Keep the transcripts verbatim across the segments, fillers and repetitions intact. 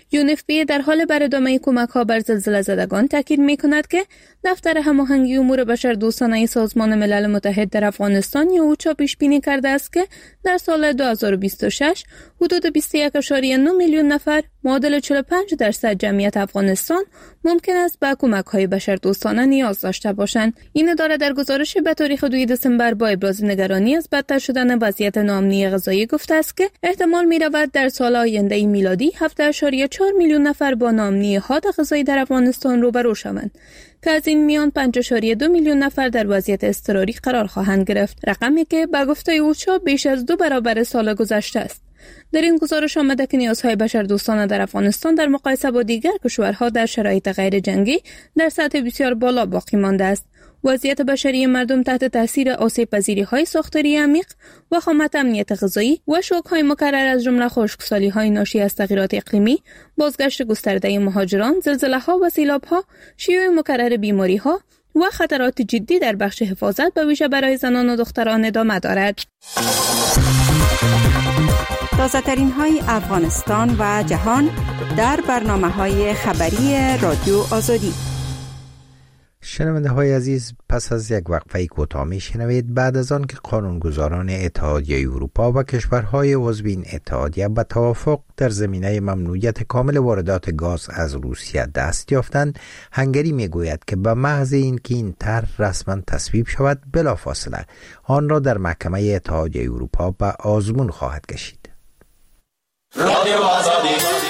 یو ان اف پی در حال برداشت کمک‌ها بر زلزله زدگان تاکید می‌کند که دفتر هماهنگی امور بشردوستانه سازمان ملل متحد در افغانستان یا اوچا پیش بینی کرده است که در سال دو هزار و بیست و شش حدود بیست و یک ممیز نه میلیون نفر، معادل چهل و پنج درصد جمعیت افغانستان، ممکن است به کمک‌های بشردوستانه نیاز داشته باشند. این اداره در گزارش به تاریخ دوم دسامبر با ابراز نگرانی از بدتر شدن وضعیت ناامنی غذایی گفته است که احتمال می‌رود در سال آینده میلادی هفت ممیز چهار میلیون نفر با ناامنی حاد غذایی در افغانستان روبرو شوند که از این میان پنج ممیز دو میلیون نفر در وضعیت اضطراری قرار خواهند گرفت، رقمی که به گفته اوچا بیش از دو برابر سال گذشته است. در این گزارش آمده که نیازهای بشردوستانه در افغانستان در مقایسه با دیگر کشورها در شرایط غیر جنگی در سطح بسیار بالا باقی مانده است. وضعیت بشری مردم تحت تاثیر آسیب‌پذیری‌های ساختاری عمیق، وخامت امنیت غذایی و شوک‌های مکرر از جمله خشکسالی‌های ناشی از تغییرات اقلیمی، بازگشت گسترده مهاجران، زلزله‌ها و سیلاب‌ها، شیوع مکرر بیماری‌ها و خطرات جدی در بخش حفاظت به ویژه برای زنان و دختران ادامه دارد. تازه‌ترین های افغانستان و جهان در برنامه‌های خبری رادیو آزادی. شنونده های عزیز، پس از یک وقفه کوتاه میشنوید بعد از آن که قانونگذاران اتحادیه اروپا و کشورهای عضو این اتحادیه به توافق در زمینه ممنوعیت کامل واردات گاز از روسیه دست یافتند، هنگری میگوید که به محض اینکه این طرح رسما تصویب شود بلافاصله آن را در محکمه اتحادیه اروپا به آزمون خواهد کشید. رادیو آزادی.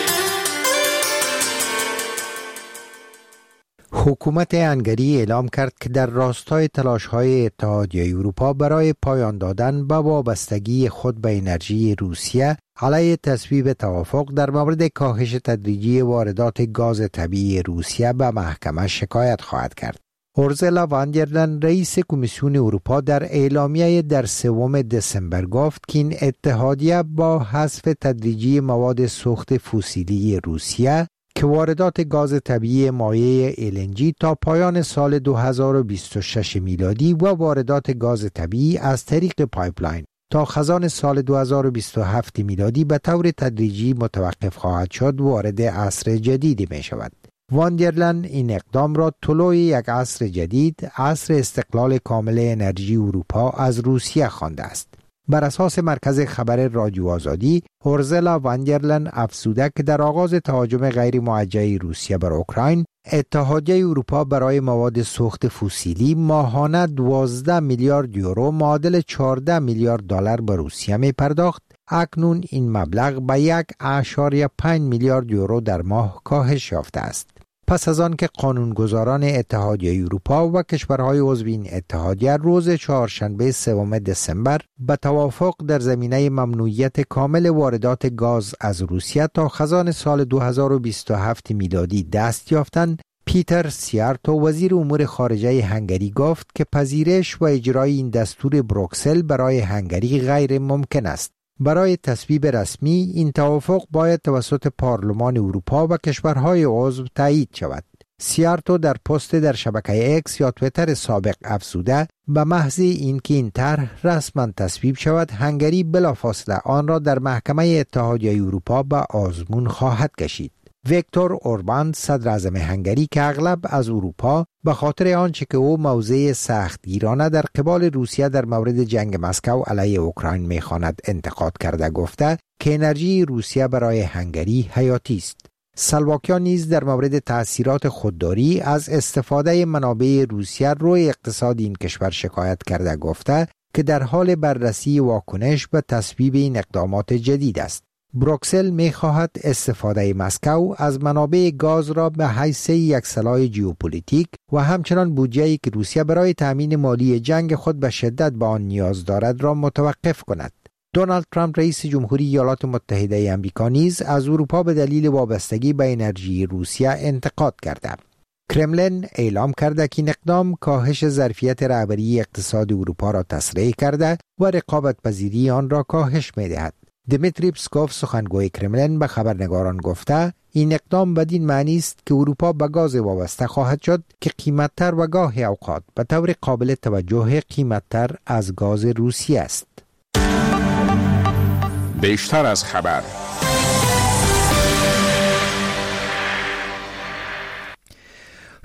حکومت هنگری اعلام کرد که در راستای تلاش‌های اتحادیه اروپا برای پایان دادن به وابستگی خود به انرژی روسیه علیه تصویب توافق در مورد کاهش تدریجی واردات گاز طبیعی روسیه به محکمه شکایت خواهد کرد. اورسولا وان در لین رئیس کمیسیون اروپا در اعلامیه در سوم دسامبر گفت که این اتحادیه با حذف تدریجی مواد سوخت فسیلی روسیه که واردات گاز طبیعی مایع ال ان جی تا پایان سال دو هزار و بیست و شش میلادی و واردات گاز طبیعی از طریق پایپلاین تا خزان سال دو هزار و بیست و هفت میلادی به طور تدریجی متوقف خواهد شد وارد عصر جدیدی می شود. وان در لین این اقدام را طلوع یک عصر جدید، عصر استقلال کامل انرژی اروپا از روسیه خوانده است. بر اساس مرکز خبر رادیو آزادی، اورسولا وان در لین افزوده که در آغاز تهاجم غیر موجه روسیه بر اوکراین، اتحادیه اروپا برای مواد سوخت فسیلی ماهانه دوازده میلیارد یورو معادل چهارده میلیارد دلار به روسیه می پرداخت. اکنون این مبلغ به یک اشاریه پنج میلیارد یورو در ماه کاهش یافته است. پس از آن که قانونگذاران اتحادیه اروپا و کشورهای عضو این اتحادیه روز چهارشنبه سوم دسامبر به توافق در زمینه ممنوعیت کامل واردات گاز از روسیه تا خزان سال دو هزار و بیست و هفت میلادی دست یافتند، پیتر سیارتو وزیر امور خارجه هنگری گفت که پذیرش و اجرای این دستور بروکسل برای هنگری غیر ممکن است. برای تصویب رسمی این توافق باید توسط پارلمان اروپا و کشورهای عضو تایید شود. سیارتو در پست در شبکه اکس یا تویتر سابق افزوده به محض اینکه این طرح رسما تصویب شود، هنگری بلافاصله آن را در محکمه اتحادیه اروپا به آزمون خواهد کشید. ویکتور اوربان صدر اعظم هنگری که اغلب از اروپا به خاطر آنچه که او موضع سختگیرانه در قبال روسیه در مورد جنگ مسکو علیه اوکراین می‌خواند انتقاد کرده گفته که انرژی روسیه برای هنگری حیاتی است. سلواکیان نیز در مورد تأثیرات خودداری از استفاده منابع روسیه روی اقتصاد این کشور شکایت کرده گفته که در حال بررسی واکنش به تصویب این اقدامات جدید است. بروکسل می خواهد استفاده مسکو از منابع گاز را به حیث یک سلاح ژئوپلیتیک و همچنان بودجه‌ای که روسیه برای تأمین مالی جنگ خود به شدت به آن نیاز دارد را متوقف کند. دونالد ترامپ رئیس جمهوری ایالات متحده آمریکا نیز از اروپا به دلیل وابستگی به انرژی روسیه انتقاد کرده. کرملین اعلام کرده که این اقدام کاهش ظرفیت رهبری اقتصاد اروپا را تسریع کرده و رقابت پذیری آن را کاهش می دهد. دمیتری پسکوف سخنگوی کرملین به خبرنگاران گفته این اقدام بدین معنی است که اروپا به گاز وابسته خواهد شد که قیمتتر و گاهی اوقات به طور قابل توجه قیمتتر از گاز روسیه است. بیشتر از خبر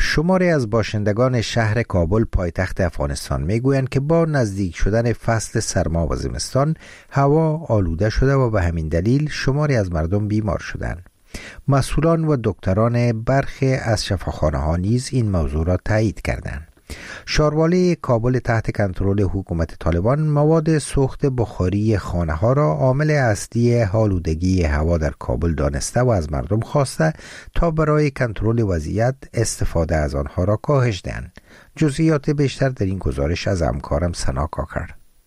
شماری از باشندگان شهر کابل پایتخت افغانستان میگویند که با نزدیک شدن فصل سرما و زمستان هوا آلوده شده و به همین دلیل شماری از مردم بیمار شدند. مسئولان و دکتران برخی از شفاخانه‌ها نیز این موضوع را تایید کردند. شاروالی کابل تحت کنترل حکومت طالبان مواد سوخت بخاری خانه ها را عامل اصلی آلودگی هوا در کابل دانسته و از مردم خواسته تا برای کنترل وضعیت استفاده از آنها را کاهش دهند. جزئیات بیشتر در این گزارش از همکارم سنا کاکر.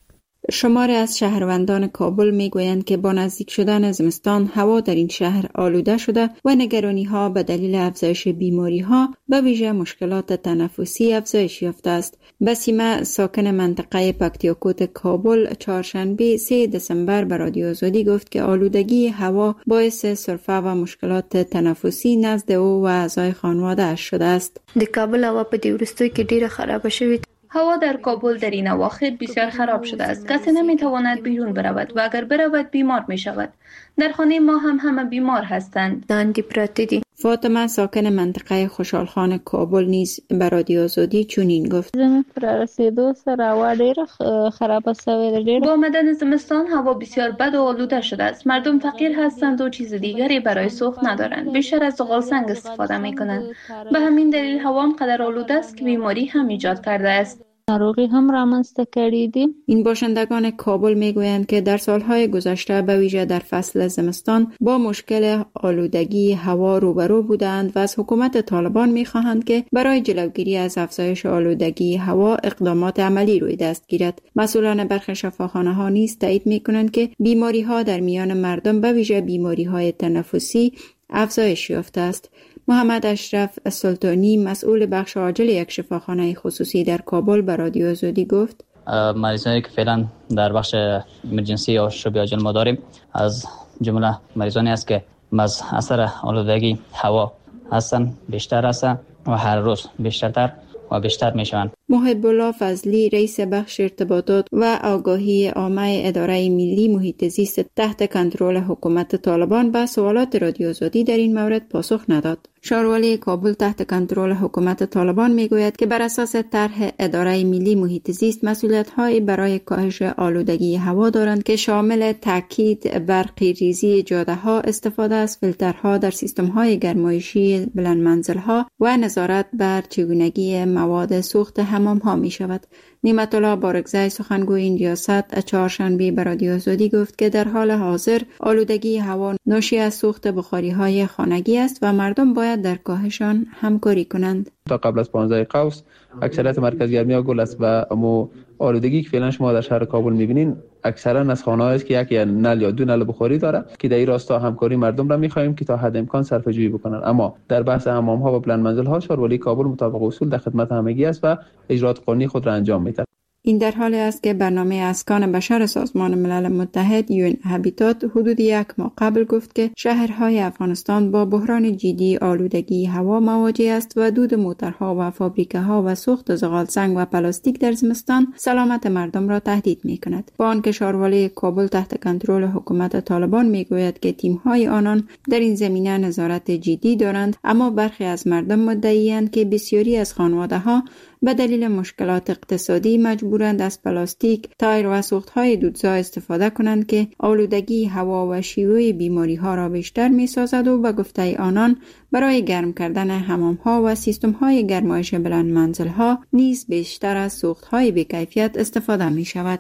شماری از شهروندان کابل میگویند که با نزدیک شدن زمستان هوا در این شهر آلوده شده و نگرانی ها به دلیل افزایش بیماری ها به ویژه مشکلات تنفسی افزایش یافته است. بسیمه ساکن منطقه پکتیاکوت کابل چهارشنبه سوم دسامبر به رادیو آزادی گفت که آلودگی هوا باعث سرفه و مشکلات تنفسی نزد او و اعضای خانواده اش شده است. د کابل هوا په دې وروستیو کې ډیره خراب شوې. هوا در کابل در این اواخر بسیار خراب شده است. کسی نمیتواند بیرون برود و اگر برود بیمار می شود. در خانه ما هم همه بیمار هستند. داندی پراته دی. فاطمه ساکن منطقه خوشحالخان کابل نیز به رادیو آزادی چنین گفت: زمین پر رسیدو سره هوا ډیره خراب شوه. ډیره با آمدن زمستان هوا بسیار بد و آلوده شده است. مردم فقیر هستند و چیز دیگری برای سوخت ندارند. بیشتر از زغال سنگ استفاده میکنند. به همین دلیل هوا هم قدر آلوده است که بیماری هم ایجاد کرده است. ناروغی هم رامنځته کړي دي. این باشندگان کابل میگویند که در سالهای گذشته به ویژه در فصل زمستان با مشکل آلودگی هوا روبرو بودند و از حکومت طالبان میخواهند که برای جلوگیری از افزایش آلودگی هوا اقدامات عملی روی دست گیرد. مسئولان برخی شفاخانه ها نیز تایید میکنند که بیماری ها در میان مردم به ویژه بیماری های تنفسی افزایش یافته است. محمد اشرف سلطانی مسئول بخش عاجل یک شفاخانه خصوصی در کابل به رادیو آزادی گفت: مریضانی که فعلا در بخش ایمرجنسی یا شبیه عاجل ما داریم از جمله مریضانی است که از اثر آلودگی هوا هستند، بیشتر هستند و هر روز بیشترتر و بیشتر میشوند. محب الله فضلی رئیس بخش ارتباطات و آگاهی عامه اداره ملی محیط زیست تحت کنترل حکومت طالبان به سوالات رادیو آزادی در این مورد پاسخ نداد. شاروالی کابل تحت کنترل حکومت طالبان میگوید که بر اساس طرح اداره ملی محیط زیست مسئولیت‌هایی برای کاهش آلودگی هوا دارند که شامل تاکید بر قیریزی جاده‌ها، استفاده از فیلترها در سیستم‌های گرمایشی بلند منزل‌ها و نظارت بر چگونگی مواد سوخت حمام‌ها می‌شود. نعمت الله بارگزای سخنگوی این ریاست چهارشنبه به رادیو آزادی گفت که در حال حاضر آلودگی هوا ناشی از سوخت بخاری‌های خانگی است و مردم باید در کاهشان همکاری کنند. تا قبل از پانزده قوس اکثریت مرکز گرمی ها گل است و اما آلودگی که فعلا شما در شهر کابل می‌بینین اکثرا از خانه‌هایی است که یک یا نل یا دو نل بخاری داره که در این راستا همکاری مردم را می‌خواهیم که تا حد امکان صرفه‌جویی بکنن. اما در بحث حمام‌ها و بلند منزل‌ها شاروالی کابل مطابق اصول در خدمت همگی است و اجرات قانونی خود را انجام می‌دهد. این در حالی است که برنامه اسکان بشر سازمان ملل متحد یو ان هابیتات حدود یک ماه قبل گفت که شهرهای افغانستان با بحران جدی آلودگی هوا مواجه است و دود موترها و فابریکه‌ها و سوخت زغال سنگ و پلاستیک در زمستان سلامت مردم را تهدید می‌کند. با آنکه شاروالی کابل تحت کنترل حکومت طالبان میگوید که تیم‌های آنان در این زمینه نظارت جدی دارند، اما برخی از مردم مدعی‌اند که بسیاری از خانواده‌ها به دلیل مشکلات اقتصادی مجبورند از پلاستیک، تایر و سوختهای دودزا استفاده کنند که آلودگی هوا و شیوع بیماری ها را بیشتر می سازد و به گفته آنان برای گرم کردن حمام ها و سیستم های گرمایش بلند منزل ها نیز بیشتر از سوختهای بی‌کیفیت استفاده می شود.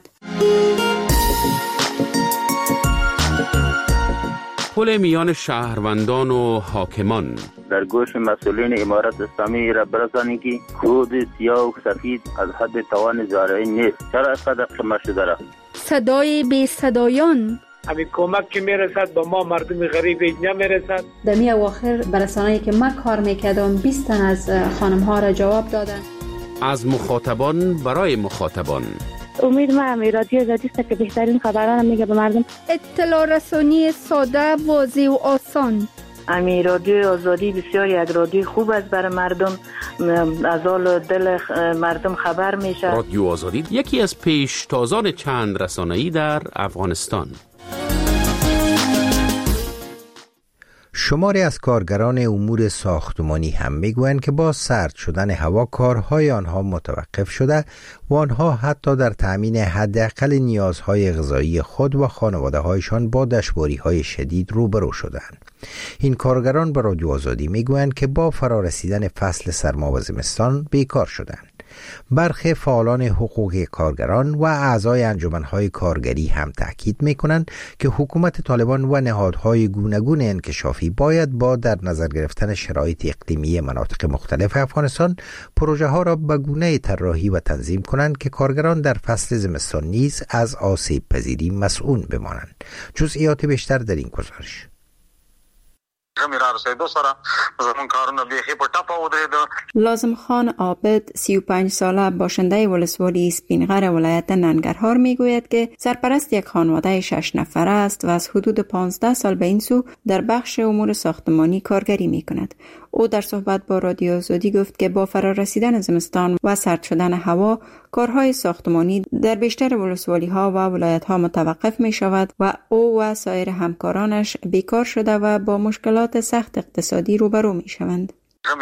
پل میان شهروندان و حاکمان در گوش مسئولین امارت اسلامی را برسانید که کود سیاه و سفید از حد توان زارعی نیست. چرا اینقدر شما شده را؟ صدای بی صدایان همین کمک که میرسد با ما مردم غریب نمیرسد. در می اواخر برسانه‌ای که ما کار میکردم بیست تن از خانم ها را جواب دادن. از مخاطبان برای مخاطبان. امید ما امی رادیو آزادی است که بهترین خبران میگه به مردم. اطلاع رسانی ساده، واضح و آسان. امی رادیو آزادی بسیار یک رادیو خوب است برای مردم، از حال دل مردم خبر میشه. رادیو آزادی یکی از پیشتازان چند رسانه‌ای در افغانستان. شماری از کارگران امور ساختمانی هم میگویند که با سرد شدن هوا کارهای آنها متوقف شده و آنها حتی در تأمین حداقل نیازهای غذایی خود و خانواده‌هایشان با دشواری‌های شدید روبرو شدند. این کارگران به رادیو آزادی میگویند که با فرارسیدن فصل سرما و زمستان بیکار شدند. برخی فعالان حقوق کارگران و اعضای انجمن‌های کارگری هم تاکید می‌کنند که حکومت طالبان و نهادهای گوناگون انکشافی باید با در نظر گرفتن شرایط اقلیمی مناطق مختلف افغانستان پروژه‌ها را به گونه طراحی و تنظیم کنند که کارگران در فصل زمستان نیز از آسیب پذیری مسئول بمانند. جزئیات بیشتر در این گزارش. لازم خان عابد سی و پنج ساله باشنده ولسوالی اسپینغر ولایت ننگرهار میگوید که سرپرست یک خانواده شش نفره است و از حدود پانزده سال به این سو در بخش امور ساختمانی کارگری میکند. او در صحبت با رادیو آزادی گفت که با فرارسیدن زمستان و سرد شدن هوا کارهای ساختمانی در بیشتر ولسوالی ها و ولایت ها متوقف می شود و او و سایر همکارانش بیکار شده و با مشکلات سخت اقتصادی روبرو می شوند.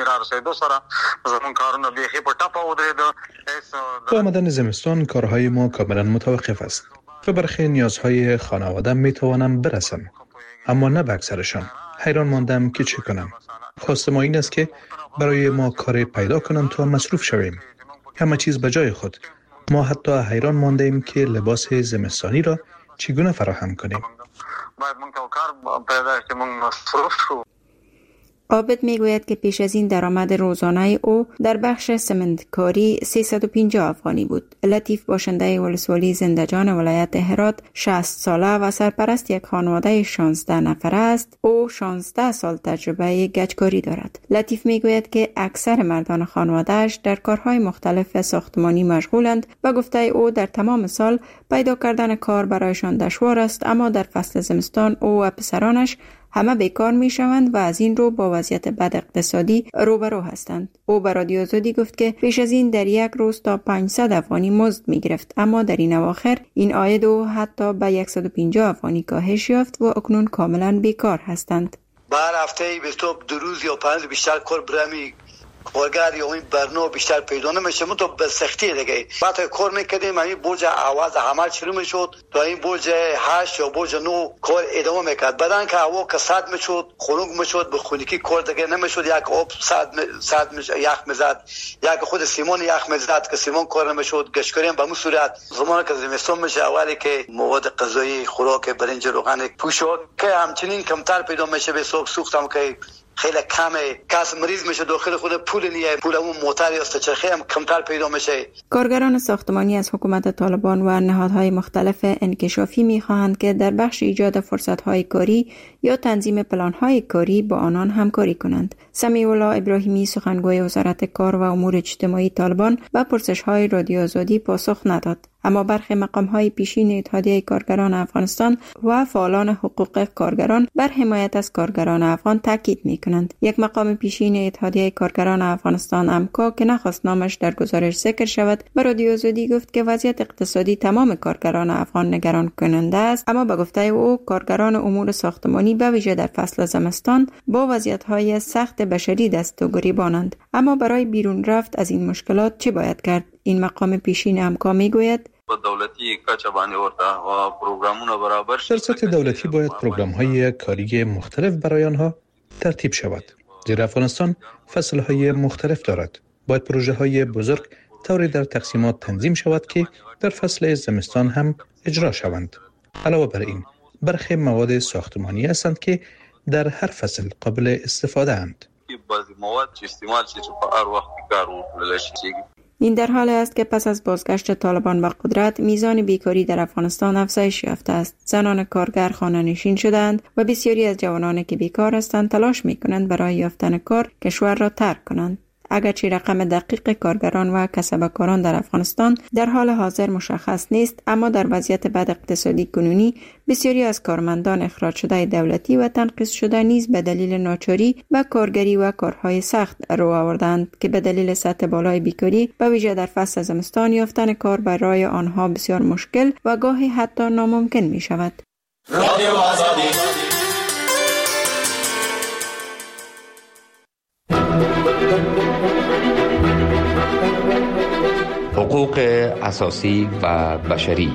با آمدن زمستان کارهای ما کاملا متوقف است و برخی نیازهای خانواده می توانم برسم، اما نه به اکثرشان. حیران ماندم که چه کنم. خواست ما این است که برای ما کار پیدا کنند تا مصروف شویم. همه چیز به جای خود. ما حتی حیران مانده ایم که لباس زمستانی را چگونه فراهم کنیم. عابد میگوید که پیش از این درآمد روزانه او در بخش سمنتکاری سیصد و پنجاه افغانی بود. لطیف باشنده ولسوالی زندجان ولایت هرات شصت ساله و سرپرست یک خانواده شانزده نفره است. او شانزده سال تجربه گچکاری دارد. لطیف میگوید که اکثر مردان خانواده‌اش در کارهای مختلف ساختمانی مشغولند و گفته او در تمام سال پیدا کردن کار برایشان دشوار است، اما در فصل زمستان او و پسرانش همه بیکار می شوند و از این رو با وضعیت بد اقتصادی روبرو هستند. او به رادیو آزادی گفت که پیش از این در یک روز تا پانصد افغانی مزد می گرفت، اما در این اواخر این عاید او حتی به صد و پنجاه افغانی کاهش یافت و اکنون کاملا بیکار هستند. بر هفته بیست دو روز یا پنج بیشتر کار برمی کارگر یا این برنامه بیشتر پیدا نمیشه. من تو به سختی دیگه وقتی کار میکردیم همین برج آواز عمل شروع میشد تا این برج هشت یا برج نه کار ادامه میکرد. بعدن که هوا کساد میشد خنک میشد به خونگی کار دیگه نمیشد. یک آب صد صد یخ میزد، یک خود سیمان یخ میزد که سیمان کار نمیشد. گشتکاری هم به مو صورت زمانی که زمستان میشه اولی که مواد غذایی خوراک برنج روغن پوشاک که همچنین کمتر پیدا میشه. به صبح سوختم که خیلی کمه، کس مریض میشه داخل خود پول نیه، پول اون موتر یا استچرخی هم کمتر پیدا میشه. کارگران ساختمانی از حکومت طالبان و نهادهای مختلف انکشافی میخواهند که در بخش ایجاد فرصتهای کاری یا تنظیم پلانهای کاری با آنان همکاری کنند. سمیع الله ابراهیمی سخنگوی وزارت کار و امور اجتماعی طالبان به پرسش‌های رادیو آزادی پاسخ نداد، اما برخی مقام‌های پیشین اتحادیه کارگران افغانستان و فعالان حقوق کارگران بر حمایت از کارگران افغان تاکید می‌کنند. یک مقام پیشین اتحادیه کارگران افغانستان امکا که نخواست نامش در گزارش ذکر شود، به رادیو آزادی گفت که وضعیت اقتصادی تمام کارگران افغان نگران کننده است، اما به گفته او کارگران امور ساختمانی به ویژه در فصل زمستان با وضعیت‌های سخت بشری دست و گریبانند. اما برای بیرون رفت از این مشکلات چه باید کرد؟ این مقام پیشین امکا میگوید در سطح دولتی باید پروگرام‌های کاری مختلف برای آنها ترتیب شود. زیرا افغانستان فصل‌های مختلف دارد. باید پروژه‌های بزرگ طوری در تقسیمات تنظیم شود که در فصل زمستان هم اجرا شوند. علاوه بر این، برخی مواد ساختمانی هستند که در هر فصل قابل استفاده اند. این در حال است که پس از بازگشت طالبان به قدرت میزان بیکاری در افغانستان افزایش یافته است. زنان کارگر خانه‌نشین شدند و بسیاری از جوانان که بیکار هستند تلاش می‌کنند برای یافتن کار کشور را ترک کنند. اگرچه رقم دقیق کارگران و کسبکاران در افغانستان در حال حاضر مشخص نیست، اما در وضعیت بد اقتصادی کنونی بسیاری از کارمندان اخراج شده دولتی و تنقیص شده نیز به دلیل ناچاری و کارگری و کارهای سخت رو آوردند که به دلیل سطح بالای بیکاری به ویژه در فصل زمستان یافتن کار برای آنها بسیار مشکل و گاهی حتی ناممکن می شود. حقوق اساسی و بشری.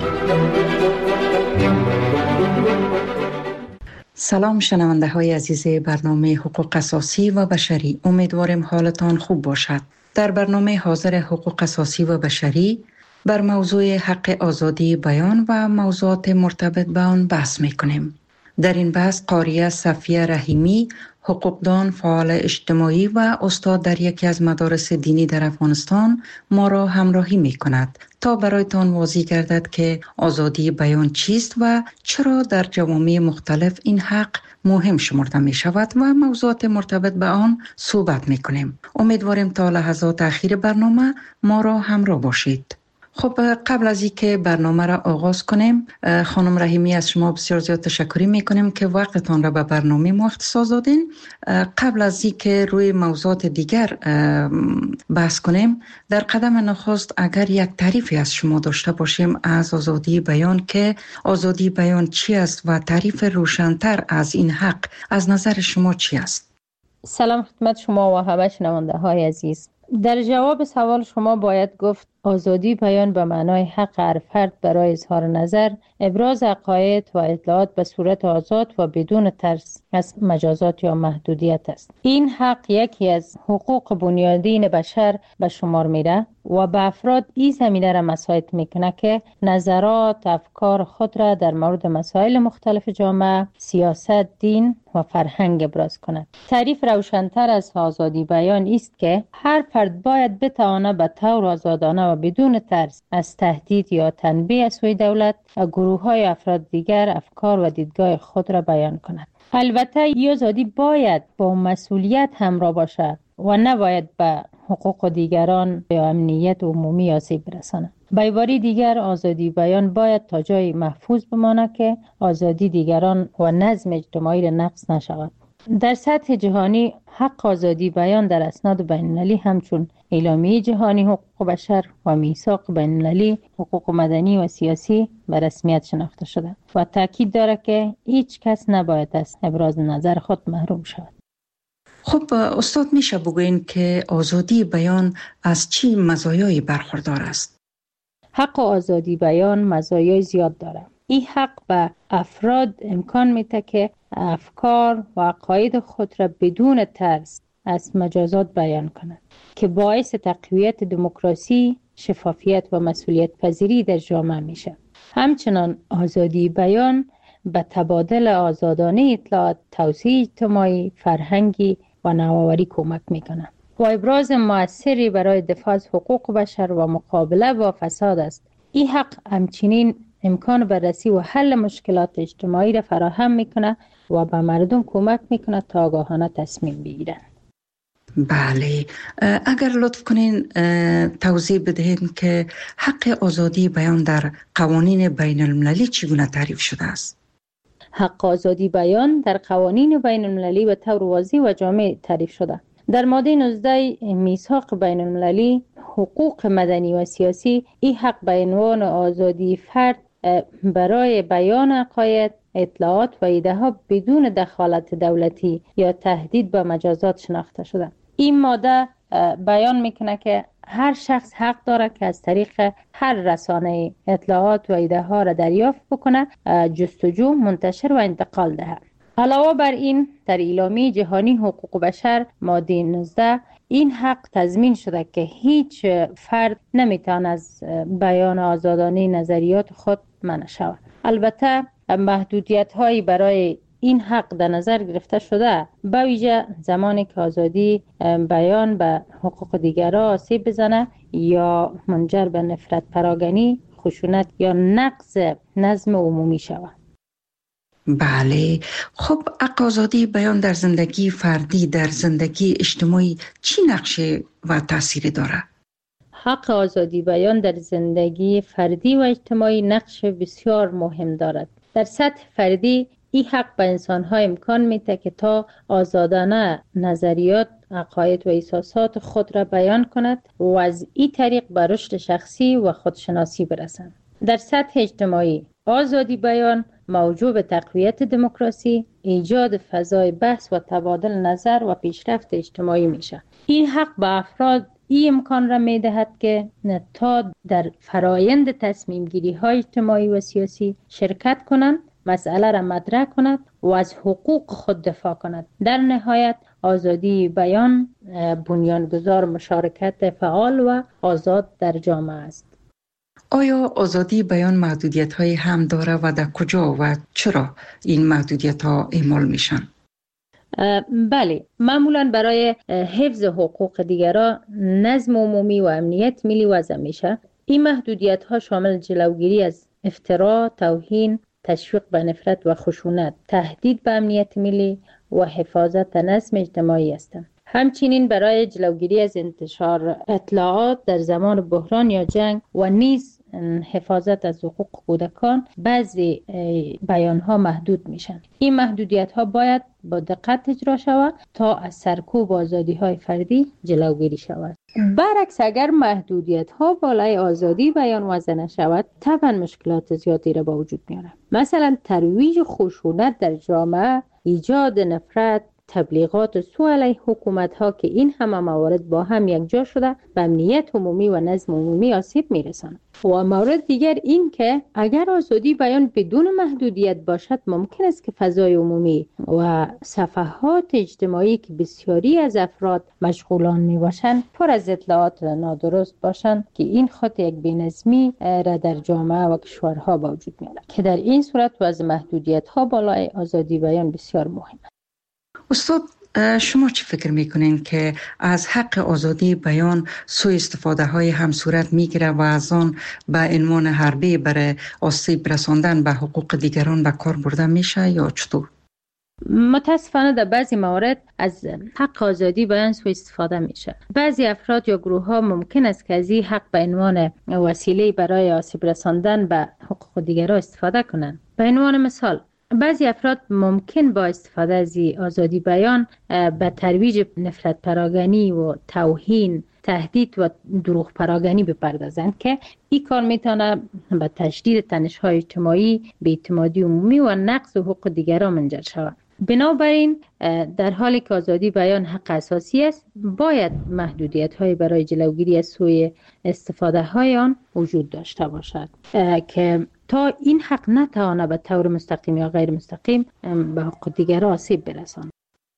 سلام شنونده های عزیز برنامه حقوق اساسی و بشری، امیدوارم حالتان خوب باشد. در برنامه حاضر حقوق اساسی و بشری بر موضوع حق آزادی بیان و موضوعات مرتبط به آن بحث میکنیم. در این بحث قاریه صفیه رحیمی، حقوقدان، فعال اجتماعی و استاد در یکی از مدارس دینی در افغانستان ما را همراهی می کند تا برایتان واضح گردد که آزادی بیان چیست و چرا در جوامع مختلف این حق مهم شمرده می شود و موضوعات مرتبط به آن صحبت می کنیم. امیدواریم تا لحظات اخیر برنامه ما را همراه باشید. خب قبل از اینکه برنامه را آغاز کنیم، خانم رحیمی از شما بسیار زیاد تشکر میکنیم که وقتتان را به برنامه ما اختصاص دادین. قبل از اینکه روی موضوعات دیگر بحث کنیم، در قدم نخست اگر یک تعریفی از شما داشته باشیم از آزادی بیان، که آزادی بیان چی است و تعریف روشن‌تر از این حق از نظر شما چی است؟ سلام خدمت شما و همه شنونده های عزیز. در جواب سوال شما باید گفت آزادی بیان به معنای حق هر فرد برای اظهار نظر، ابراز عقاید و اطلاعات به صورت آزاد و بدون ترس از مجازات یا محدودیت است. این حق یکی از حقوق بنیادین بشر به شمار میره و به افراد این زمینه را مساعد میکنه که نظرات، افکار خود را در مورد مسائل مختلف جامعه، سیاست، دین و فرهنگ ابراز کند. تعریف روشن‌تر از آزادی بیان است که هر فرد باید بتواند به طور آزادانه و بدون ترس از تهدید یا تنبیه از سوی دولت و گروه‌های افراد دیگر افکار و دیدگاه خود را بیان کند. البته این آزادی باید با مسئولیت همراه باشد و نباید به حقوق دیگران یا امنیت عمومی آسیب برساند. به عبارت دیگر، آزادی بیان باید تا جای محفوظ بماند که آزادی دیگران و نظم اجتماعی را نقض نشود. در سطح جهانی حق آزادی بیان در اسناد بین‌المللی همچون اعلامیه جهانی حقوق بشر و میثاق بین‌المللی حقوق مدنی و سیاسی به رسمیت شناخته شده و تاکید دارد که هیچ کس نباید از ابراز نظر خود محروم شود. خب استاد، میشه بگوین که آزادی بیان از چی مزایایی برخوردار است؟ حق آزادی بیان مزایای زیاد دارد. این حق به افراد امکان میده که افکار و عقاید خود را بدون ترس از مجازات بیان کنند که باعث تقویت دموکراسی، شفافیت و مسئولیت پذیری در جامعه میشه. همچنان آزادی بیان به تبادل آزادانه اطلاعات، توسعه اجتماعی، فرهنگی و نوآوری کمک میکنه و ابراز مؤثری برای دفاع از حقوق بشر و مقابله با فساد است. این حق همچنین امکان بررسی و حل مشکلات اجتماعی را فراهم میکنه و به مردم کمک میکنه تا آگاهانه تصمیم بگیرن. بله، اگر لطف کنین توضیح بدهید که حق آزادی بیان در قوانین بین المللی چگونه تعریف شده است؟ حق آزادی بیان در قوانین بین المللی به طور واضح و جامع تعریف شده. در ماده نوزده میثاق بین المللی حقوق مدنی و سیاسی این حق به عنوان آزادی فرد برای بیان عقاید، اطلاعات و ایده ها بدون دخالت دولتی یا تهدید به مجازات شناخته شده. این ماده بیان میکنه که هر شخص حق داره که از طریق هر رسانه اطلاعات و ایده ها را دریافت بکنه، جستجو، منتشر و انتقال دهد. علاوه بر این، در اعلامیه جهانی حقوق بشر ماده نوزده این حق تضمین شده که هیچ فرد نمیتواند از بیان آزادانه نظریات خود منع شود. البته محدودیت هایی برای این حق در نظر گرفته شده، به ویژه زمانی که آزادی بیان به حقوق دیگران آسیب بزنه یا منجر به نفرت پراگنی، خشونت یا نقض نظم عمومی شود. بله، خب حق آزادی بیان در زندگی فردی، در زندگی اجتماعی چی نقشه و تأثیری داره؟ حق آزادی بیان در زندگی فردی و اجتماعی نقش بسیار مهم دارد. در سطح فردی این حق به انسان‌ها امکان میده که تا آزادانه نظریات، عقاید و احساسات خود را بیان کند و از این طریق به رشد شخصی و خودشناسی برسند. در سطح اجتماعی آزادی بیان موجب به تقویت دموکراسی، ایجاد فضای بحث و تبادل نظر و پیشرفت اجتماعی میشه. این حق به افراد این امکان را می دهد که تا در فرایند تصمیم گیری های اجتماعی و سیاسی شرکت کنند، مسئله را مطرح کند و از حقوق خود دفاع کند. در نهایت آزادی بیان بنیانگذار مشارکت فعال و آزاد در جامعه است. آیا آزادی بیان محدودیت های هم داره و در کجا و چرا این محدودیت ها اعمال میشن؟ بله، معمولا برای حفظ حقوق دیگران، نظم عمومی و امنیت ملی وضع میشه. این محدودیت ها شامل جلوگیری از افترا، توهین، تشویق به نفرت و خشونت، تهدید به امنیت ملی و حفاظت نظم اجتماعی هستند. همچنین برای جلوگیری از انتشار اطلاعات در زمان بحران یا جنگ و نیز حفاظت از حقوق کودکان بعضی بیان ها محدود میشن. این محدودیت ها باید با دقت اجرا شود تا از سرکوب آزادی های فردی جلوگیری شود. برعکس اگر محدودیت ها بالای آزادی بیان وضع نشود، طبعا مشکلات زیادی را با وجود میاره. مثلا ترویج خشونت در جامعه، ایجاد نفرت، تبلیغات سوء علیه حکومت ها که این همه موارد با هم یکجا شده به امنیت عمومی و نظم عمومی آسیب میرساند. و مورد دیگر این که اگر آزادی بیان بدون محدودیت باشد، ممکن است که فضای عمومی و صفحات اجتماعی که بسیاری از افراد مشغولان می باشند پر از اطلاعات نادرست باشند که این خود یک بی‌نظمی را در جامعه و کشورها با وجود میاره که در این صورت وضع محدودیت ها بالای آزادی بیان بسیار مهم است. استاد، شما چی فکر میکنین که از حق آزادی بیان سوء استفاده های هم صورت میگیره و از آن به عنوان حربه برای آسیب رساندن به حقوق دیگران به کار برده میشه یا چطور؟ متاسفانه در بعضی موارد از حق آزادی بیان سوء استفاده میشه. بعضی افراد یا گروه ها ممکن است که از این حق به عنوان وسیله برای آسیب رساندن به حقوق دیگران استفاده کنند. به عنوان مثال، بعضی افراد ممکن با استفاده از آزادی بیان به ترویج نفرت پراگنی و توهین، تهدید و دروغ پراگنی بپردازند که این کار میتونه به تشدید تنش‌های اجتماعی، بی‌اعتمادی عمومی و نقض حقوق دیگران منجر شود. بنابراین در حالی که آزادی بیان حق اساسی است، باید محدودیت‌های برای جلوگیری از سوء استفاده های آن وجود داشته باشد که تا این حق نتوانه به طور مستقیم یا غیر مستقیم به حقوق دیگران آسیب برساند.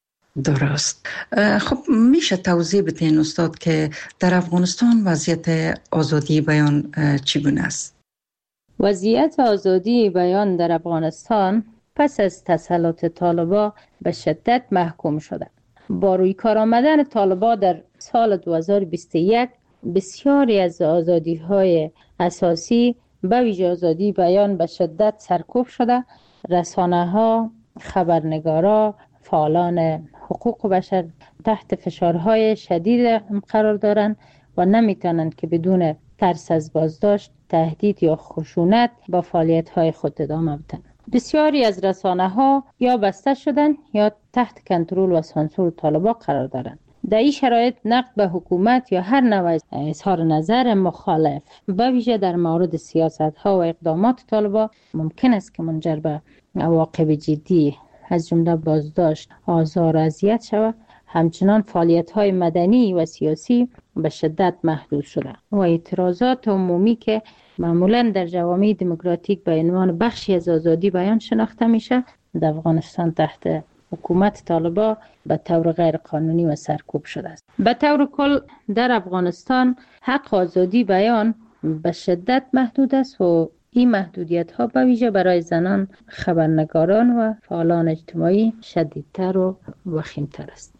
درست. خب میشه توضیح بدین استاد که در افغانستان وضعیت آزادی بیان چگونه است؟ وضعیت آزادی بیان در افغانستان پس از تسلط طالبان به شدت محکوم شده. با روی کار آمدن طالبان در سال دو هزار و بیست و یک بسیاری از آزادی‌های اساسی به ویژه آزادی بیان به شدت سرکوب شده. رسانه‌ها، خبرنگارا، فعالان حقوق بشر تحت فشارهای شدید قرار دارند و نمیتونند که بدون ترس از بازداشت، تهدید یا خشونت با فعالیت‌های خود ادامه بدن. بسیاری از رسانه‌ها یا بسته شدن یا تحت کنترل و سانسور طالبان قرار دارند. در این شرایط نقد به حکومت یا هر نوع اظهار نظر مخالف به ویژه در مورد سیاست‌ها و اقدامات طالبان ممکن است که منجر به عواقب جدی از جمله بازداشت، آزار و اذیت شود. همچنان فعالیت‌های مدنی و سیاسی به شدت محدود شده و اعتراضات عمومی که معمولاً در جوامع دموکراتیک به عنوان بخشی از آزادی بیان شناخته میشه، در افغانستان تحت حکومت طالبان به طور غیر قانونی و سرکوب شده است. به طور کل در افغانستان حق آزادی بیان به شدت محدود است و این محدودیت ها به ویژه برای زنان، خبرنگاران و فعالان اجتماعی شدیدتر و وخیمتر است.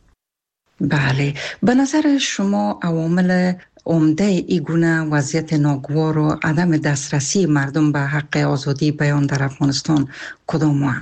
بله، به نظر شما عوامل عمده ای گونه وضعیت ناگوار و عدم دسترسی مردم به حق آزادی بیان در افغانستان کدام هستند؟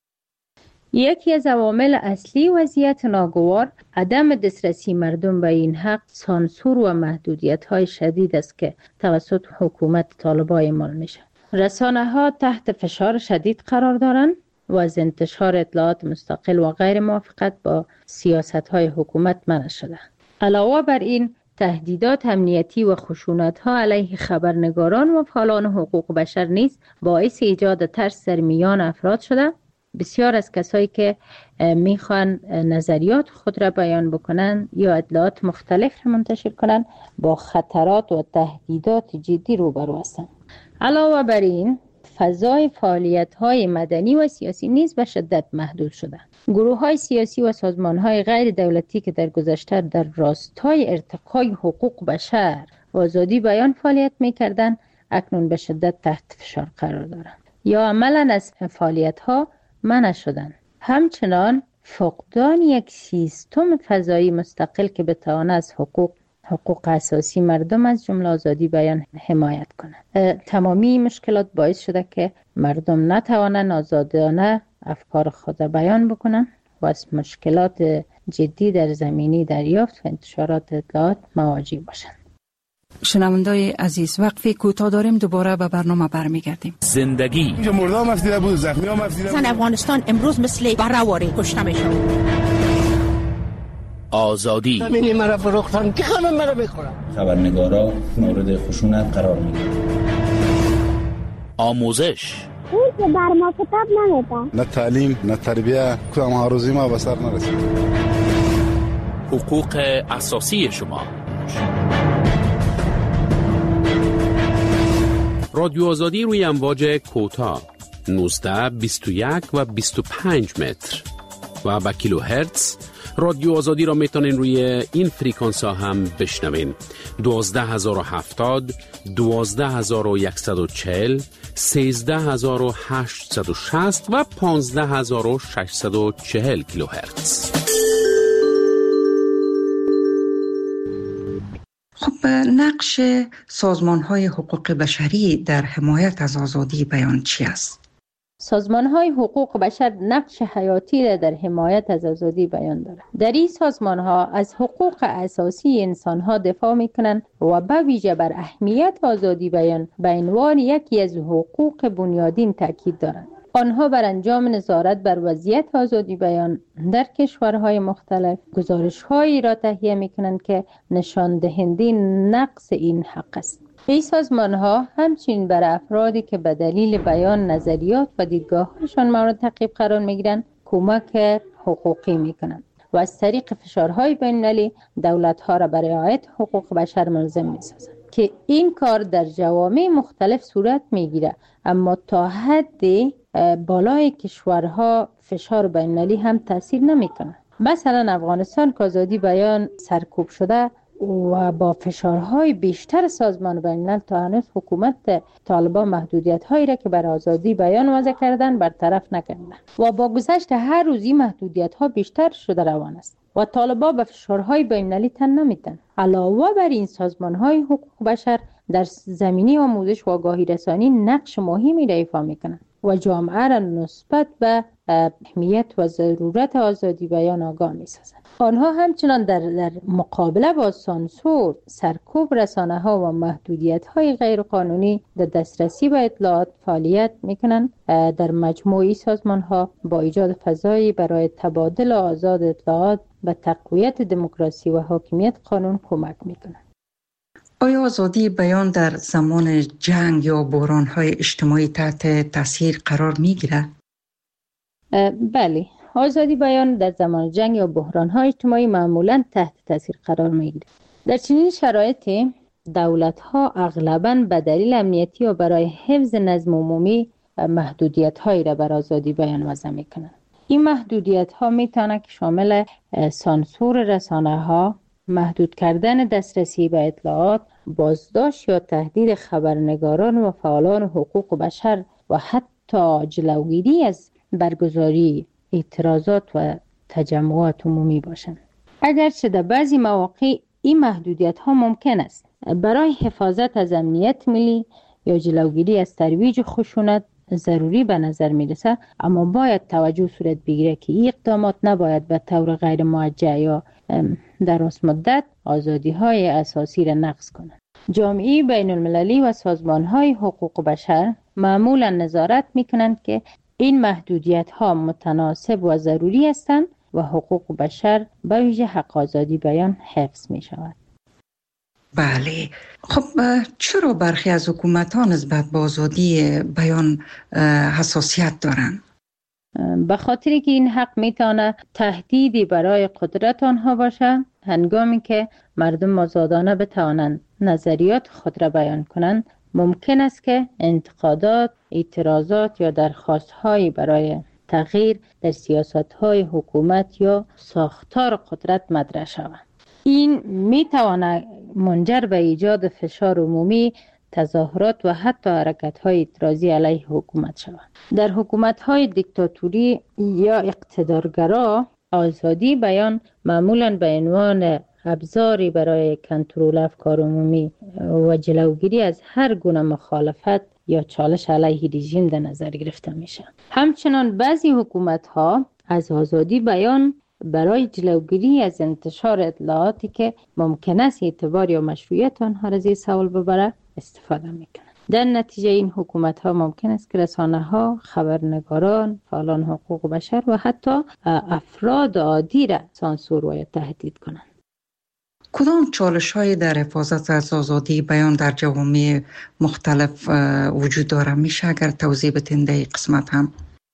یکی از عوامل اصلی وضعیت ناگوار عدم دسترسی مردم به این حق سانسور و محدودیت‌های شدید است که توسط حکومت طالبان اعمال میشه. رسانه‌ها تحت فشار شدید قرار دارند و از انتشار اطلاعات مستقل و غیر موافقت با سیاست‌های حکومت منع شده. علاوه بر این، تهدیدات امنیتی و خشونت‌ها علیه خبرنگاران و فعالان حقوق بشر نیز باعث ایجاد ترس در میان افراد شده. بسیار از کسایی که میخوان نظریات خود را بیان بکنن یا اطلاعات مختلف را منتشر کنن با خطرات و تهدیدات جدی روبرو هستند. علاوه بر این فضای فعالیت‌های مدنی و سیاسی نیز به شدت محدود شده. گروه‌های سیاسی و سازمان‌های غیر دولتی که در گذشته در راستای ارتقای حقوق بشر و آزادی بیان فعالیت می‌کردند، اکنون به شدت تحت فشار قرار دارند یا عملاً از فعالیت‌ها منع شدند. همچنان فقدان یک سیستم فضایی مستقل که بتواند از حقوق حقوق اساسی مردم از جمله آزادی بیان حمایت کنند. تمامی مشکلات باعث شده که مردم نتوانند آزادانه افکار خود را بیان بکنند و از مشکلات جدی در زمینه دریافت و انتشارات اطلاعات مواجه باشند. شنوندای عزیز، وقفی کوتاه داریم، دوباره به برنامه برمیگردیم. زندگی اینجا مردم افزیده بود، زخمی هم افزیده بود. زن افغانستان امروز مثل برهواری کشته میشه. آزادی زمینی مرا فروختن که خانم مرا بخورم. خبرنگارا مورد خشونت قرار میگیرن. آموزش اون که بر ما کتاب نمیده. نه تعلیم نه تربیه، کدام هاروزی ما به سر نرسید. حقوق اساسی شما. رادیو آزادی روی امواج کوتاه نوزده، بیست و یک و بیست و پنج متر و با کیلو هرتز. رادیو آزادی را میتونین روی این فریکانس ها هم بشنوین: دوازده هزار و هفتاد، دوازده هزار و صد و چهل، سیزده هزار و هشتصد و شصت و پانزده هزار و ششصد و چهل کیلو هرتز. خب نقش سازمان‌های حقوق بشری در حمایت از آزادی بیان چی است؟ سازمان‌های حقوق بشر نقش حیاتی را در حمایت از آزادی بیان دارند. در این سازمان‌ها از حقوق اساسی انسان‌ها دفاع می‌کنند و به ویژه بر اهمیت آزادی بیان به عنوان یکی از حقوق بنیادین تاکید دارند. آنها بر انجام نظارت بر وضعیت آزادی بیان در کشورهای مختلف گزارش‌هایی را تهیه می‌کنند که نشان دهنده نقص این حق است. این سازمان‌ها همچنین بر افرادی که به دلیل بیان نظریات و دیدگاه‌هایشان مورد تعقیب قرار می‌گیرند کمک حقوقی می‌کنند و از طریق فشارهای بین‌المللی دولت‌ها را برای رعایت حقوق بشر ملزم می‌سازند که این کار در جوامع مختلف صورت می‌گیرد، اما تا حدی بالای کشورها فشار بین‌المللی هم تاثیر نمی‌کند. مثلا افغانستان که آزادی بیان سرکوب شده و با فشارهای بیشتر سازمان بین‌الملل تا هنوز حکومت طالبان محدودیت‌هایی را که بر آزادی بیان وضع کردن برطرف نکردند و با گذشت هر روزی محدودیت‌ها بیشتر شده روان است و طالبان به فشارهای بین‌المللی تن نمی‌دهند. علاوه بر این سازمان‌های حقوق بشر در زمینه آموزش و آگاهی رسانی نقش مهمی را ایفا می‌کنند و جامعه را نسبت به اهمیت و ضرورت آزادی بیان آگاه می‌سازند. آنها همچنان در, در مقابله با سانسور، سرکوب رسانه‌ها و محدودیت‌های غیرقانونی در دسترسی به اطلاعات فعالیت می‌کنند. در مجموعی سازمان‌ها با ایجاد فضایی برای تبادل آزاد اطلاعات به تقویت دموکراسی و حاکمیت قانون کمک می‌کنند. آیا آزادی بیان در زمان جنگ یا بحران‌های اجتماعی تحت تاثیر قرار می‌گیرد؟ بله، آزادی بیان در زمان جنگ یا بحران‌های اجتماعی معمولاً تحت تاثیر قرار می‌گیرد. در چنین شرایطی دولت‌ها اغلباً به دلیل امنیتی و برای حفظ نظم عمومی محدودیت‌هایی را بر آزادی بیان وضع می‌کنند. این محدودیت‌ها می‌تواند که شامل سانسور رسانه‌ها، محدود کردن دسترسی به اطلاعات، بازداشت یا تهدید خبرنگاران و فعالان حقوق بشر و حتی جلوگیری از برگزاری اعتراضات و تجمعات عمومی باشند. اگرچه در بعضی مواقع این محدودیت ها ممکن است برای حفاظت از امنیت ملی یا جلوگیری از ترویج خشونت ضروری به نظر می رسد، اما باید توجه صورت بگیره که این اقدامات نباید به طور غیر موجه یا در راست مدت آزادی های اساسی را نقض کنند. جامعه بین المللی و سازمان های حقوق بشر معمولا نظارت می کنند که این محدودیت ها متناسب و ضروری هستند و حقوق بشر به ویژه حق آزادی بیان حفظ می شود. بله، خب چرا برخی از حکومت ها نسبت به آزادی بیان حساسیت دارند؟ به خاطر که این حق میتونه تهدیدی برای قدرت آنها باشه. هنگامی که مردم آزادانه بتوانند نظریات خود را بیان کنند، ممکن است که انتقادات، اعتراضات یا درخواست‌هایی برای تغییر در سیاست‌های حکومت یا ساختار قدرت مطرح شود. این میتواند منجر به ایجاد فشار عمومی، تظاهرات و حتی حرکت‌های اعتراضی علیه حکومت شود. در حکومت‌های دیکتاتوری یا اقتدارگرا، آزادی بیان معمولاً به عنوان ابزاری برای کنترل افکار عمومی و جلوگیری از هر گونه مخالفت یا چالش علیه رژیم در نظر گرفته میشه. همچنان بعضی حکومت‌ها از آزادی بیان برای جلوگیری از انتشار اطلاعاتی که ممکن است اعتبار یا مشروعیت آنها را زیر سوال ببره استفاده میکنند. در نتیجه این حکومت‌ها ممکن است که رسانه‌ها، خبرنگاران، فعالان حقوق بشر و حتی افراد عادی را سانسور و تهدید کنند. کدام چالش‌های در حفاظت از آزادی بیان در جوامع مختلف وجود داره؟ میشه اگر توضیح بدین در این قسمت هم؟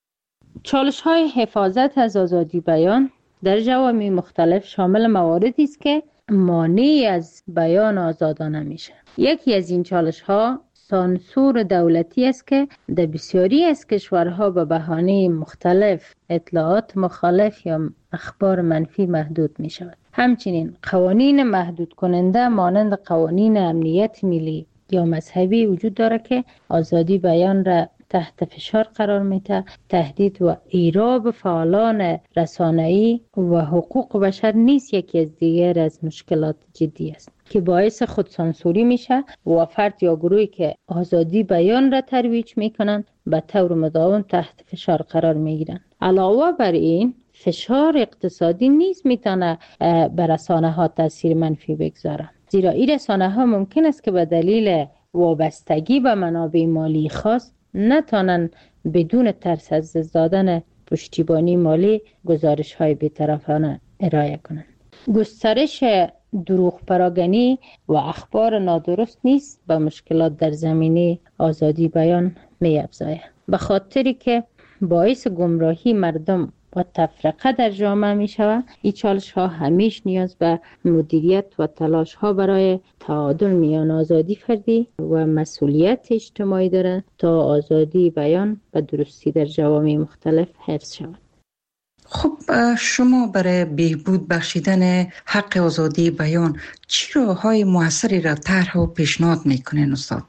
چالش‌های حفاظت از آزادی بیان در جوامع مختلف شامل مواردی است که مانع از بیان آزادانه میشه. یکی از این چالش‌ها سانسور دولتی است که در بسیاری از کشورها به بهانه مختلف اطلاعات مخالف یا اخبار منفی محدود می شود. همچنین قوانین محدود کننده مانند قوانین امنیت ملی یا مذهبی وجود داره که آزادی بیان را تحت فشار قرار میده. تهدید و ایراب فعالان رسانه‌ای و حقوق بشر نیز یکی از دیگر از مشکلات جدی است که باعث خودسانسوری میشه و فرد یا گروهی که آزادی بیان را ترویج میکنن به طور مداوم تحت فشار قرار میگیرن. علاوه بر این فشار اقتصادی نیز میتونه بر رسانه ها تاثیر منفی بگذاره، زیرا این رسانه ها ممکن است که به دلیل وابستگی به منابع مالی خاص نتونن بدون ترس از دست دادن پشتیبانی مالی گزارش های بی‌طرفانه ارائه کنند. گسترش دروغ پراگنی و اخبار نادرست نیست به مشکلات در زمینه آزادی بیان می افزاید، به خاطری که باعث گمراهی مردم و تفرقه در جامعه می شود. این چالش ها همیش نیاز به مدیریت و تلاش ها برای تعادل میان آزادی فردی و مسئولیت اجتماعی دارند تا آزادی بیان و درستی در جوامع مختلف حفظ شود. خب شما برای بهبود بخشیدن حق آزادی بیان چی راه‌های موثری را طرح و پیشنهاد میکنین استاد؟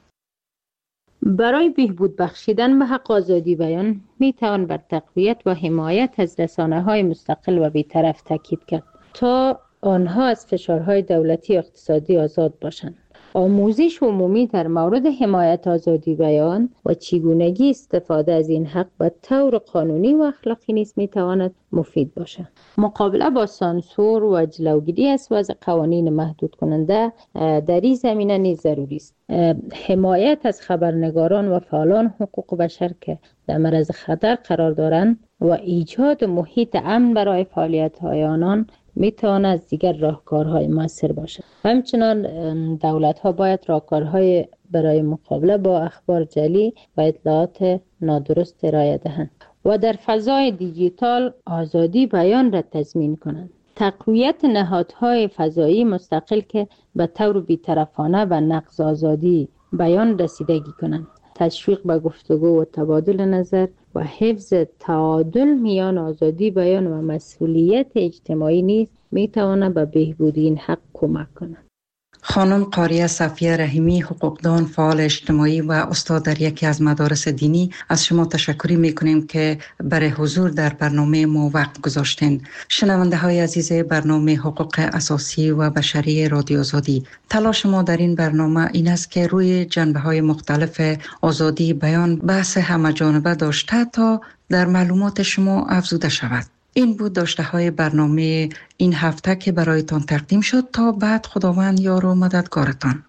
برای بهبود بخشیدن به حق آزادی بیان می توان بر تقویت و حمایت از رسانه‌های مستقل و بی‌طرف تاکید کرد تا آنها از فشارهای دولتی و اقتصادی آزاد باشند. آموزش عمومی در مورد حمایت آزادی بیان و چگونگی استفاده از این حق به طور قانونی و اخلاقی نیز می تواند مفید باشد. مقابله با سانسور و جلوگیری از وضع قوانین محدود کننده در این زمینه نیز ضروری است. حمایت از خبرنگاران و فعالان حقوق بشر که در معرض خطر قرار دارند و ایجاد محیط امن برای فعالیت‌های آنان می تواند از دیگر راهکارهای موثر باشد. همچنان دولت‌ها باید راهکارهای برای مقابله با اخبار جعلی و اطلاعات نادرست ارائه دهند و در فضای دیجیتال آزادی بیان را تضمین کنند. تقویت نهادهای فضایی مستقل که به طور بی‌طرفانه و نقض آزادی بیان رسیدگی کنند. تشویق به گفتگو و تبادل نظر و حفظ تعادل میان آزادی بیان و مسئولیت اجتماعی نیز میتواند به بهبود این حق کمک کند. خانم قاریه صفیه رحیمی، حقوقدان، فعال اجتماعی و استاد در یکی از مدارس دینی، از شما تشکر میکنیم که برای حضور در برنامه ما وقت گذاشتین. شنونده های عزیز برنامه حقوق اساسی و بشری رادیو آزادی، تلاش ما در این برنامه این است که روی جنبه های مختلف آزادی بیان بحث همه‌جانبه داشته تا در معلومات شما افزوده شود. این بود داشته های برنامه این هفته که برایتان تقدیم شد. تا بعد خداوند یار و مددگارتان.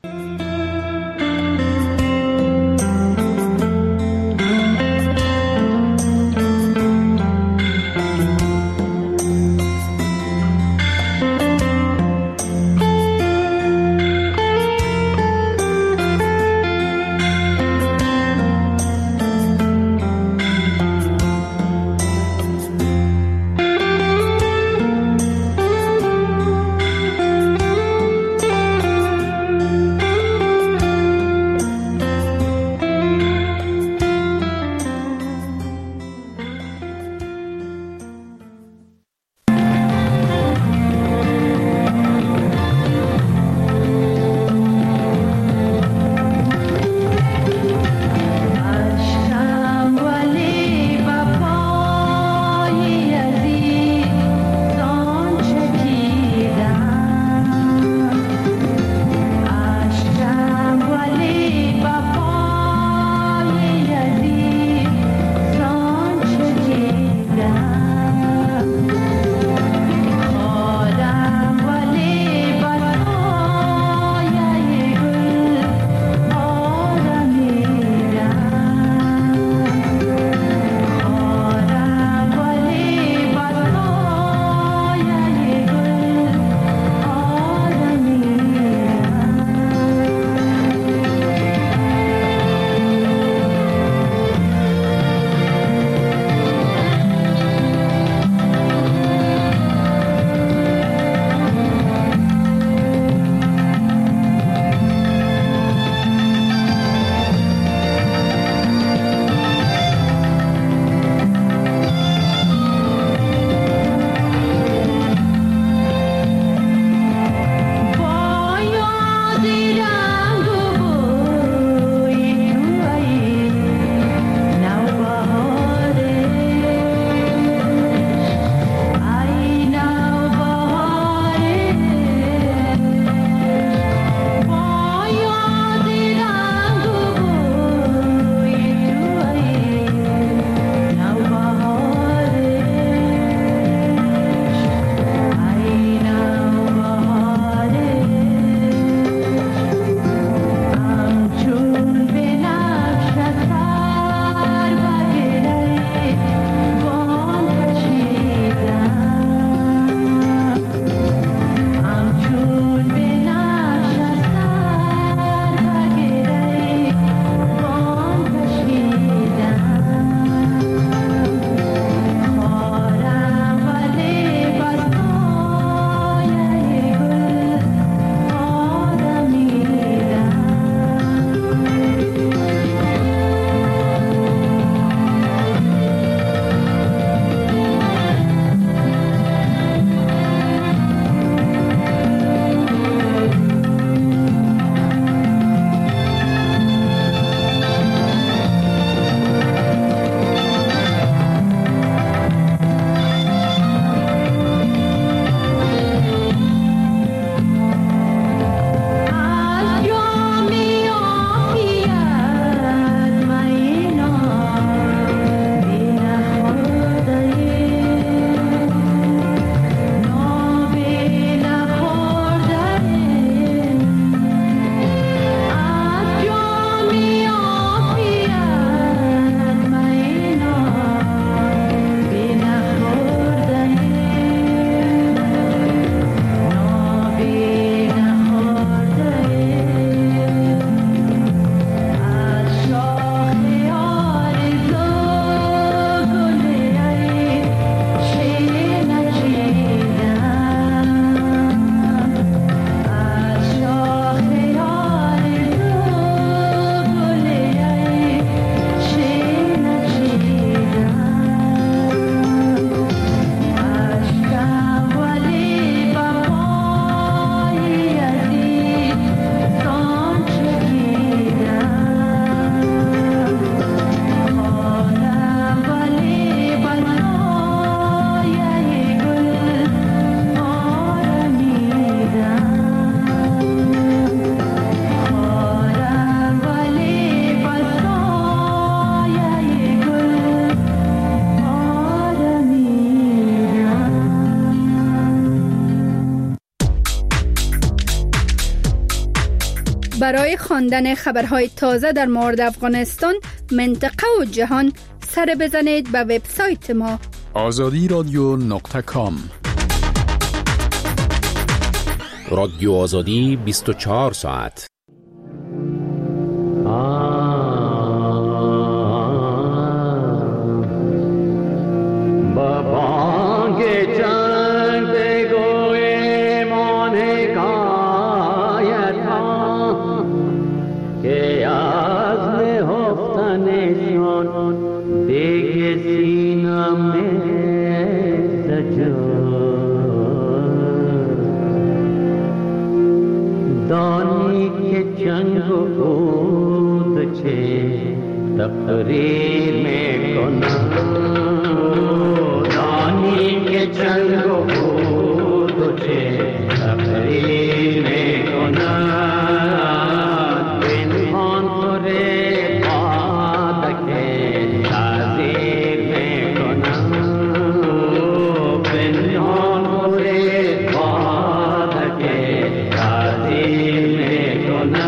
برای خواندن خبرهای تازه در مورد افغانستان، منطقه و جهان سر بزنید به وبسایت ما آزادی رادیو نقطه کام. رادیو آزادی بیست و چهار ساعت. तकरीर में कोना दानी के चंगो तुझे तकरीर में कोना दिन खान तुरे बात के ताजीर में कोना दिन खान तुरे बात के ताजीर में कोना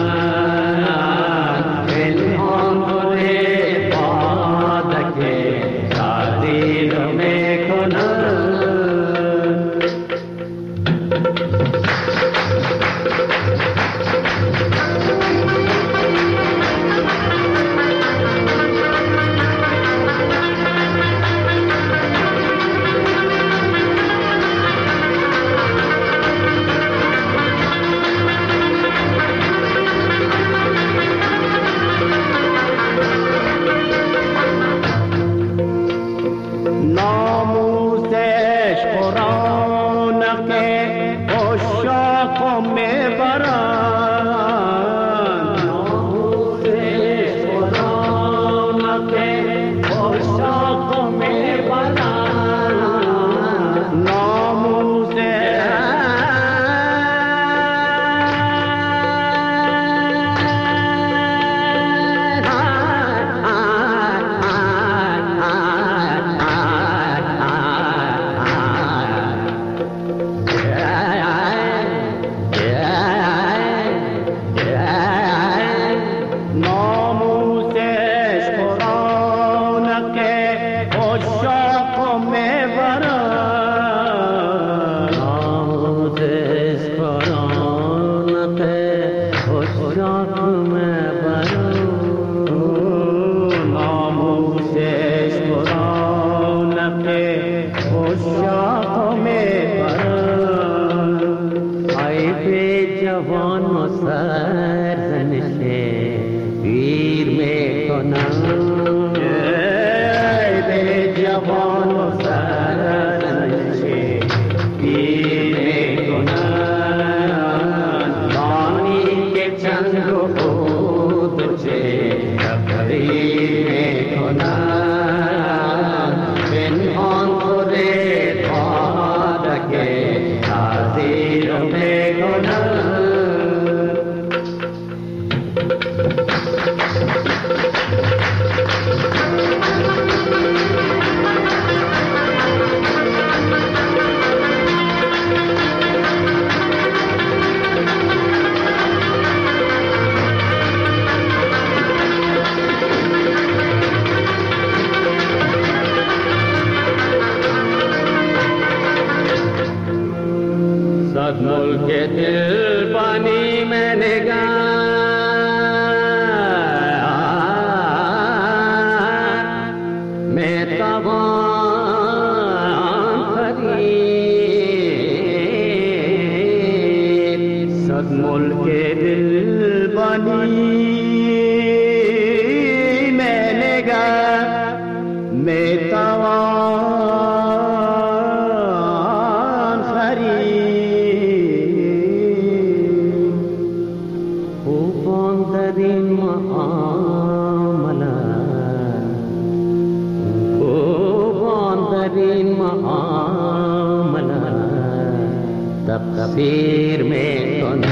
तकबीर में तो ना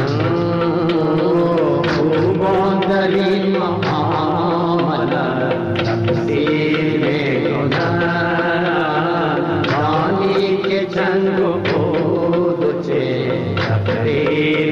के चंग को तुझे